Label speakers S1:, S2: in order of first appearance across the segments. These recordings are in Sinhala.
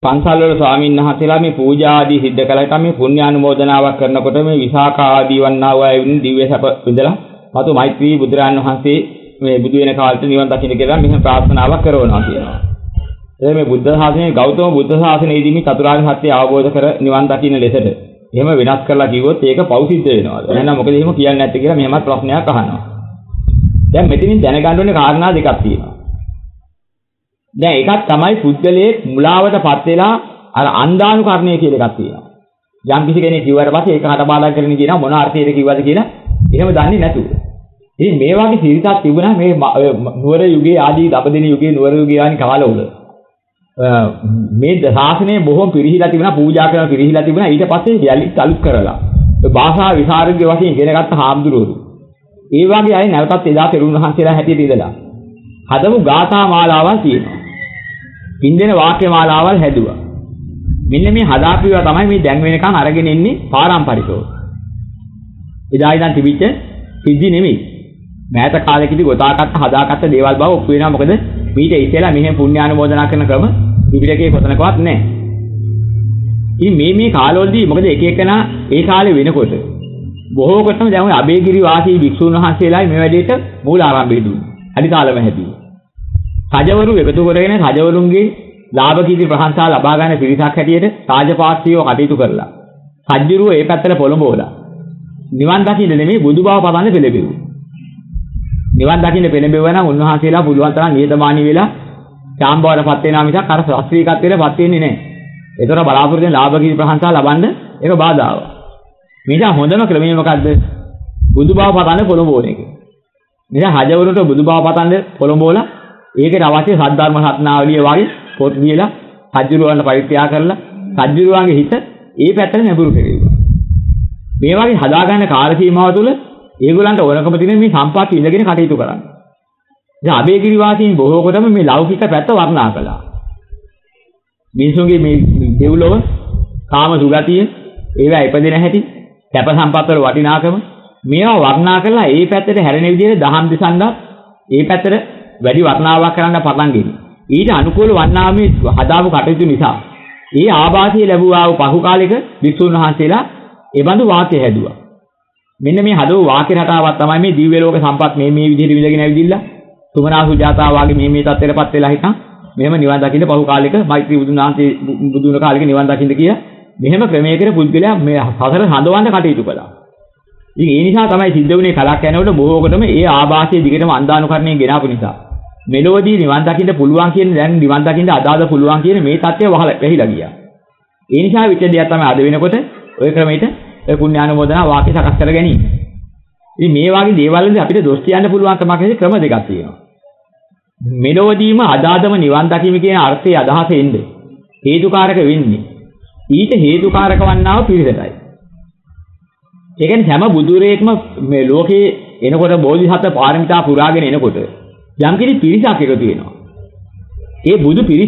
S1: පන්සල් වල ස්වාමීන් වහන්සේලා මේ පූජා ආදී සිද්ධ කළාට මේ පුණ්‍යානුමෝදනාවක් කරනකොට මේ විසාකා ආදී වන්නා වූ අය දිව්‍ය සැප විඳලා මතු මෛත්‍රී බුදුරන් වහන්සේ මේ බුදු වෙන කාලේ නිවන් දකින්න කියලා මෙහෙම ප්‍රාර්ථනාවක් කරනවා කියනවා. ඒ මේ බුද්ධ ශාසනයේ ගෞතම බුද්ධ ශාසනයේදී මේ චතුරාර්ය සත්‍ය අවබෝධ කර නිවන් දකින්න ලෙසට එහෙම වෙනස් කරලා කිව්වොත් ඒක පෞසිද්ධ වෙනවා. එහෙනම් මොකද එහෙම කියන්නේ නැත්තේ කියලා මෙහෙමත් ප්‍රශ්නයක් අහනවා. දැන් මෙතනින් දැනගන්න ඕනේ කාරණා දෙකක් තියෙනවා. දැන් එකක් තමයි පුද්ගලයේ මුලාවටපත් වෙලා අර අන්දානුකරණය කියලා එකක් තියෙනවා. යම් කිසි කෙනෙක් කිව්වට පස්සේ ඒක හටපාඩම් කරගෙන කියනවා මොන අර්ථයේද කිව්වද කියලා එහෙම දන්නේ නැතුව. ඉතින් මේ වගේ සිරිතක් තිබුණා මේ නුවර යුගයේ ආදී දපදින යුගයේ නුවර යුගයේ ආනි කාලවල. මේ ශාසනය බොහොම පිරිහිලා තිබුණා පූජා කරන පිරිහිලා තිබුණා ඊට පස්සේ යලිත් අලුත් කරලා. ඒ භාෂා විසරද්‍ය වශයෙන් ඉගෙනගත්ත හාමුදුරුවෝ. ඒ වගේ අය නැවතත් එදා තෙරුන් වහන්සේලා හැටියට ඉඳලා හදමු ගාථා මාලාවල් තියෙනවා. පින්දෙන වාක්‍ය මාලාවල් හැදුවා. මෙන්න මේ හදාපියවා තමයි මේ දැන් වෙනකන් අරගෙන ඉන්නේ පාරම්පරිකව. එදා ඉඳන් තිබිච්ච සිද්ධි නෙමෙයි. මෑත කාලෙකදී ගොතාකට හදාගත්ත දේවල් බව ඔප්පු වෙනවා. මොකද මීට ඉතලා මෙහෙම පුණ්‍යානුමෝදනා කරන ක්‍රම ත්‍රිපිටකයේ කොතනකවත් නැහැ. ඉතින් මේ කාලවලදී මොකද එක එකනා ඒ කාලේ වෙනකොට බොහෝ කොටම දැන් ඔය අබේගිරි වාසී භික්ෂුන් වහන්සේලායි මේ වැඩේට මූල ආරම්භය දුන්නේ. අදිතාලම හැදුවා. රජවරු එකතු කරගෙන රජවරුන්ගේ ලාභ කීර්ති ප්‍රශංසා ලබා ගන්න පිරිසක් හැටියට රාජපාක්ෂියව කටයුතු කරලා සජ්ජුරුව ඒ පැත්තට පොළඹවලා නිවන් දකින්න නෙමෙයි බුදු බව පතන්න පෙළඹෙව්වා. නිවන් දකින්න පෙළඹෙවුවා නම් උන්වහන්සේලා පුළුවන් තරම් නිහතමානී වෙලා ඡාම්බවරපත් වෙනා මිසක් අර ශාස්ත්‍රීයකත්වයටපත් වෙන්නේ නැහැ. ඒතර බලාපොරොත්තු වෙන ලාභ කීර්ති ප්‍රශංසා ලබන්න ඒක බාධාවක්. මේක හොඳම ක්‍රමය මොකද්ද? බුදු බව පතන්න පොළඹවන එක. නිසා රජවරුන්ට බුදු බව පතන්න පොළඹවලා ඒකට අවශ්‍ය සද්ධර්ම රත්නාවලිය වගේ පොත් දීලා සජ්ජුරුවන්ට පරිත්‍යාග කරලා සජ්ජුරුවන්ගේ හිත ඒ පැත්තට නැඹුරු කෙරෙව්වා. මේ වගේ හදාගන්න කාල සීමාව තුළ ඒගොල්ලන්ට ඕනකම තියෙන මේ සම්පත් ඉඳගෙන කටයුතු කරන්න. දැන් අබේගිරි වාසීන් බොහෝ කොටම මේ ලෞකික පැත්ත වර්ණනා කළා. මිනිසුන්ගේ මේ දෙව්ලොව කාම සුගතිය ඒවා ඉපදෙන හැටි සැප සම්පත් වල වටිනාකම මේවා වර්ණනා කරලා ඒ පැත්තට හැරෙන විදිහට දහම් දිසංගත් ඒ පැත්තට වැඩි වර්ණාවක් කරන්න පටන් ගිහින් ඊට අනුකූල වන්නා මේ හදාපු කටයුතු නිසා ඒ ආభాසය ලැබුවා වූ පහු කාලෙක වික්ෂුන් වහන්සේලා ඒ බඳු වාක්‍ය හැදුවා. මෙන්න මේ හදව වාක්‍ය රටාවක් තමයි මේ දිව්‍ය ලෝක සම්පත් මේ විදිහට විඳගෙන ඇවිදින්න තුමනා සුජාතා වගේ මේ තත්ත්වයටපත් වෙලා හිටන් මෙහෙම නිවන් දකින්න පහු කාලෙක මෛත්‍රී බුදුන් වහන්සේ බුදුන කාලෙක නිවන් දකින්න කියලා මෙහෙම ක්‍රමයකට පුද්ගලයා මේ හතර හඳවන්න කටයුතු කළා. ඉතින් ඒ නිසා තමයි සිද්ධ වුණේ කලක් යනකොට බොහෝ කොටම ඒ ආభాසයේ දිගටම අන්දානුකරණය ගෙනාපු නිසා මෙලොවදී නිවන් දකින්න පුළුවන් කියන දැන් නිවන් දකින්න අදාළ පුළුවන් කියන මේ தත්ත්වය වැහිලා ගියා. ඒ නිසා විචේදයක් තමයි අද වෙනකොට ওই ක්‍රමයට ඒ පුණ්‍යානුමෝදනා වාක්‍ය සකස් කර ගැනීම. ඉතින් මේ වගේ දේවල් වලදී අපිට දොස් කියන්න පුළුවන් කමක් නැහැ ක්‍රම දෙකක් තියෙනවා. මෙලොවදීම අදාළම නිවන් දකින්න කියන අර්ථයේ අදහස එන්නේ හේතුකාරක වෙන්නේ. ඊට හේතුකාරක වන්නාව පිරිසටයි. ඒ කියන්නේ හැම බුදුරේක්ම මේ ලෝකේ එනකොට බෝධිසත්ව පාරමිතා පුරාගෙන එනකොට යම් කිසි පිරිසක් එකතු වෙනවා. ඒ බුදු පිරිස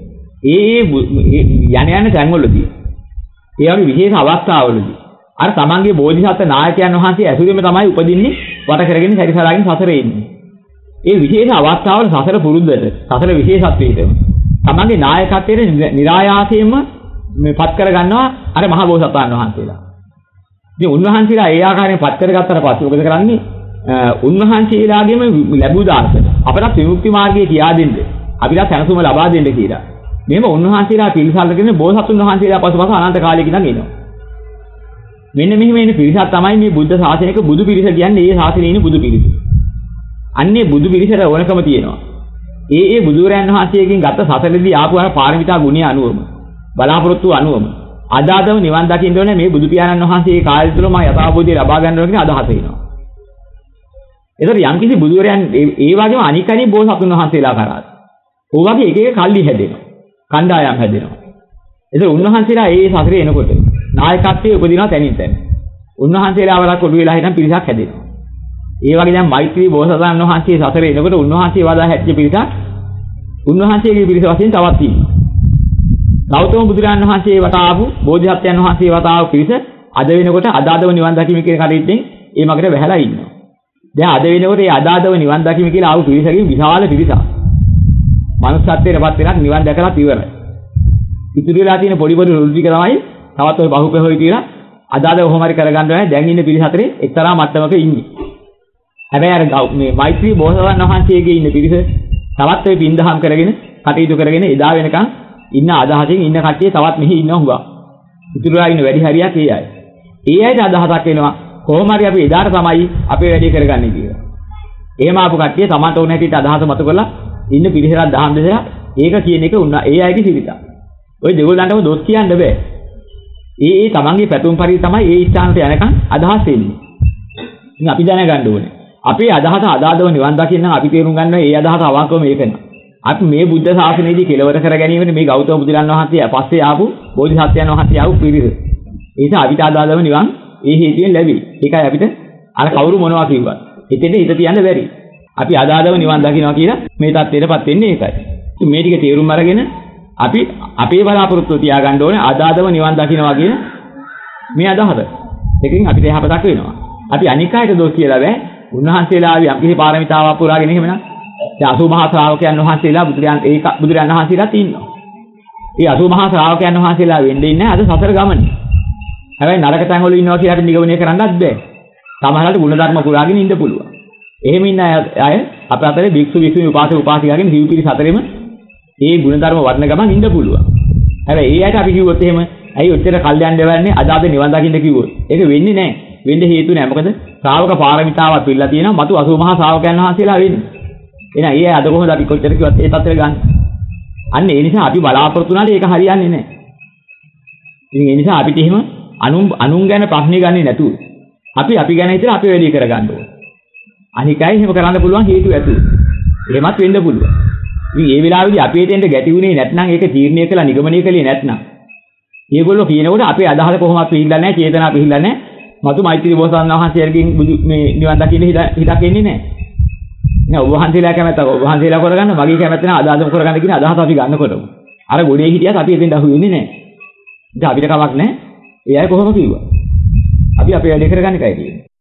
S1: යන තැන්වලදී ඒ වගේ විශේෂ අවස්ථාවලදී අර තමන්ගේ බෝධිසත්ව නායකයන් වහන්සේ ඇසුරෙම තමයි උපදින්නේ වට කරගෙන සැරිසරාගෙන සසරේ ඉන්නේ. ඒ විශේෂ අවස්ථාවල සසර පුරුද්දට සසර විශේෂත්වයටම තමන්ගේ නායකත්වයට નિરાයාසයෙන්ම මේ පත් කර ගන්නවා අර මහ බෝසතාණන් වහන්සේලා. ඉතින් උන්වහන්සේලා ඒ ආකාරයෙන් පත් කරගත්තට පස්සේ මොකද කරන්නේ? උන්වහන්සේලාගෙම ලැබූ දාර්ශන අපට විමුක්ති මාර්ගය කියා දෙන්න අපිට සැනසුම ලබා දෙන්න කියලා. මෙහෙම උන්වහන්සේලා පිළිසල්ගෙන බෝසතුන් වහන්සේලා පසුපස අනන්ත කාලයක ඉඳන් එනවා. මෙන්න මෙහෙම එන පිරිසක් තමයි මේ බුද්ධ ශාසනයක බුදු පිරිස කියන්නේ. ඒ ශාසනයේ ඉන්න බුදු පිරිස. අන්නේ බුදු පිරිසට ඕනකම තියෙනවා. ඒ බුදුරයන් වහන්සේගෙන් ගත්ත සසරදී ආපු අර පාරමිතා ගුණය අනුවම බලාපොරොත්තු අනුවම අදාදම නිවන් දකින්න ඕනේ මේ බුදු පියාණන් වහන්සේගේ කාලය තුල මම යථාභූතය ලබා ගන්න ඕන කියන අදහස එනවා. ඒතර යම්කිසි බුදුරයන් ඒ වගේම අනික් අනිත් බෝසතුන් වහන්සේලා කරාත් ඕ වගේ එක එක කල්ලි හැදෙනවා. කණ්ඩායම් හැදෙනවා. ඒතර උන්වහන්සේලා ඒ සසරේ එනකොට නායකත්වයේ උපදිනවා තැනින් තැන. උන්වහන්සේලා වරක් කොළු වෙලා හිටන් පිරිසක් හැදෙනවා. ඒ වගේ දැන් මෛත්‍රී බෝසතාණන් වහන්සේ සසරේ එනකොට උන්වහන්සේ වදා හැච්ච පිරිසක් උන්වහන්සේගේ පිරිස වශයෙන් තවත් ඉන්නවා. ගෞතම බුදුරජාණන් වහන්සේ වතාවු බෝධිසත්වයන් වහන්සේ වතාවු පිරිස අද වෙනකොට අදාදව නිවන් දකින්න කියන කටයුත්තෙන් ඒ මගට වැහැලා ඉන්නවා. දැන් අද වෙනකොට මේ අදාදව නිවන් දකින්න කියලා ආපු පිරිසකින් විශාල පිරිසක්. මනුස්සත්වයටපත් වෙනත් නිවන් දැකලා ඉවරයි. ඉතුරු වෙලා තියෙන පොඩි පොඩි රුධි ටික තමයි තවත් ඔය බහුපෙහොයි කියලා අදාළ කොහොම හරි කරගන්න ඕනේ. දැන් ඉන්න පිරිස අතරේ එක්තරා මට්ටමක ඉන්නේ. හැබැයි අර මේ මෛත්‍රී බෝසතාණන් වහන්සේගේ ඉන්න පිරිස තවත් ඔය පින්දහම් කරගෙන කටයුතු කරගෙන එදා වෙනකන් ඉන්න අදහසින් ඉන්න කට්ටිය තවත් මෙහි ඉන්න හුඟා. ඉතුරුලා ඉන්න වැඩි හරියක් ඒ අය. ඒ අයට අදහසක් එනවා කොහොම හරි අපි එදාට තමයි අපේ වැඩේ කරගන්නේ කියලා. එහෙම ආපු කට්ටිය තමන්ට ඕන හැටියට අදහස මතු කරලා ඉන්න පිරිසට දහම් දෙසලා ඒක කියන එක උන්නා ඒ අයගේ සිරිත. ඔය දෙගොල්ලන්ටම දොස් කියන්න බෑ. ඒ තමන්ගේ පැතුම් පරිදි තමයි ඒ ස්ථානට යනකම් අදහස් එන්නේ. ඉතින් අපි දැනගන්න ඕනේ. අපේ අදහස අදාළව නිවන් දකින්න අපි තේරුම් ගන්න ඒ අදහස අවංකවම ඒක නේ. අපි මේ බුද්ධ ශාසනයේදී කෙලවර කර ගැනීමනේ මේ ගෞතම බුදුරන් වහන්සේ පස්සේ ආපු බෝධිසත්වයන් වහන්සේ ආපු පිරිස. ඒ නිසා අපිට අදාළව නිවන් ඒ හේතුවෙන් ලැබෙයි. ඒකයි අපිට අර කවුරු මොනවා කිව්වත් එතෙන්ද හිත තියන්න බැරි. අපි අදාළව නිවන් දකින්නවා කියලා මේ தත්ත්වයටපත් වෙන්නේ ඒකයි. ඉතින් මේ ටික තේරුම් අරගෙන අපි අපේ බලාපොරොත්තු තියාගන්න ඕනේ අදාළව නිවන් දකින්නවා කියන මේ අදහස. ඒකෙන් අපිට යහපතක් වෙනවා. අපි අනික් අයට දොස් කියලා බෑ. උන්වහන්සේලා යම් කිසි පාරමිතාවක් පුරාගෙන එහෙමනම් දැන් 80 මහා ශ්‍රාවකයන් වහන්සේලා බුදුරයන් වහන්සේලාත් ඉන්නවා. ඒ 80 මහා ශ්‍රාවකයන් වහන්සේලා වෙන්නේ නැහැ අද සසර ගමනේ. හැබැයි නරක තැන් වල ඉන්නවා කියලා අපි නිගමනය කරන්නත් බෑ. සමහරවිට ගුණධර්ම පුරාගෙන ඉන්න පුළුවන්. එහෙම ඉන්න අය අප අතරේ භික්ෂු භික්ෂුණී උපාසක උපාසිකාගෙන සිව්පිරි සතරෙම ඒ ගුණධර්ම වර්ණ ගමන් ඉන්න පුළුවන්. හැබැයි ඒ අයට අපි කිව්වොත් එහෙම ඇයි ඔච්චර කල්යන් දෙවන්නේ අදාද නිවන් දකින්න කිව්වොත් ඒක වෙන්නේ නැහැ. වෙන්න හේතු නැහැ. මොකද ශ්‍රාවක පාරමිතාවක් පිළිලා තියෙනවා. මතු 80 මහා ශ්‍රාවකයන් වහන්සේලා වෙන්නේ. එහෙනම් ඒ අද කොහොමද අපි කොච්චර කිව්වත් ඒ තත්ත්වෙට ගන්න. අන්න ඒ නිසා අපි බලාපොරොත්තු වුණාට ඒක හරියන්නේ නැහැ. ඉතින් ඒ නිසා අපිට එහෙම අනුන් ගැන ප්‍රශ්න ගන්නේ නැතුව අපි ගැන හිතලා අපි වැඩි කරගන්න ඕනේ. අනිකයි එහෙම කරන්න පුළුවන් හේතු ඇතුව. එහෙමත් වෙන්න පුළුවන්. ඉතින් ඒ වෙලාවේදී අපි එතෙන්ට ගැටි වුණේ නැත්නම් ඒක තීරණය කළා නිගමනය කළේ නැත්නම් ඒගොල්ලෝ කියනකොට අපේ අදහස කොහොමවත් පිළිලා නැහැ, චේතනා පිළිලා නැහැ. මතු මෛත්‍රී බෝසතාණන් වහන්සේගෙන් මේ නිවන් දකින්න හිතක් එන්නේ නැහැ. නෑ ඔබ වහන්සේලා කැමැත්ත ඔබ වහන්සේලා කරගන්න මගේ කැමැත්ත නෑ අදාළම කරගන්න කියන අදහස අපි ගන්නකොටම අර ගොඩේ හිටියත් අපි එතෙන්ට අහු වෙන්නේ නෑ. ඉතින් අපිට කමක් නෑ. ඒ අය කොහොම කිව්වා. අපි අපේ වැඩේ කරගන්න එකයි තියෙන්නේ.